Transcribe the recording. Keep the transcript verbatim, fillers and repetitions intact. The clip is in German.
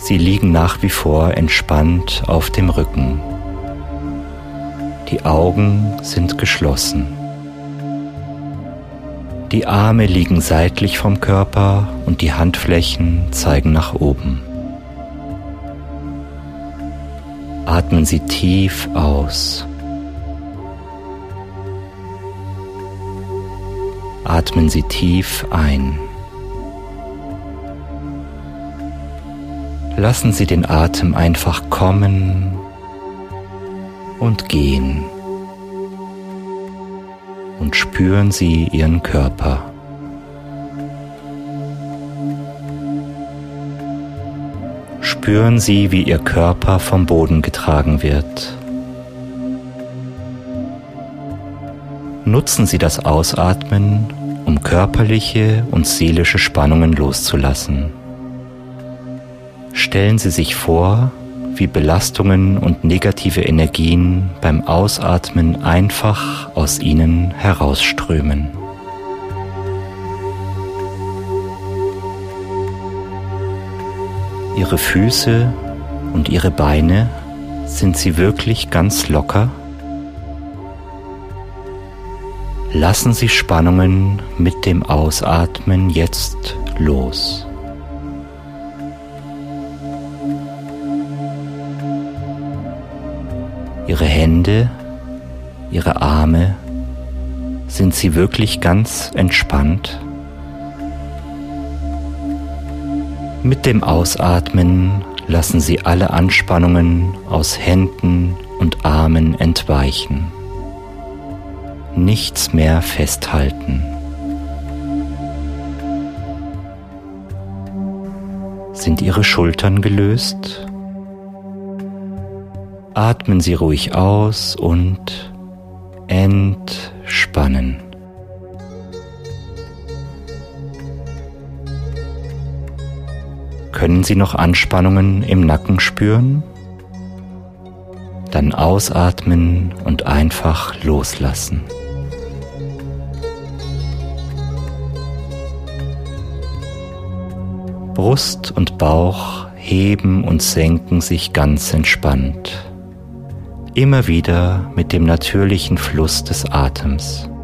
Sie liegen nach wie vor entspannt auf dem Rücken. Die Augen sind geschlossen. Die Arme liegen seitlich vom Körper und die Handflächen zeigen nach oben. Atmen Sie tief aus. Atmen Sie tief ein. Lassen Sie den Atem einfach kommen und gehen. Und spüren Sie Ihren Körper. Spüren Sie, wie Ihr Körper vom Boden getragen wird. Nutzen Sie das Ausatmen, um körperliche und seelische Spannungen loszulassen. Stellen Sie sich vor, wie Belastungen und negative Energien beim Ausatmen einfach aus Ihnen herausströmen. Ihre Füße und Ihre Beine, sind sie wirklich ganz locker? Lassen Sie Spannungen mit dem Ausatmen jetzt los. Ihre Hände, Ihre Arme, sind sie wirklich ganz entspannt? Mit dem Ausatmen lassen Sie alle Anspannungen aus Händen und Armen entweichen. Nichts mehr festhalten. Sind Ihre Schultern gelöst? Atmen Sie ruhig aus und entspannen. Können Sie noch Anspannungen im Nacken spüren? Dann ausatmen und einfach loslassen. Brust und Bauch heben und senken sich ganz entspannt. Immer wieder mit dem natürlichen Fluss des Atems.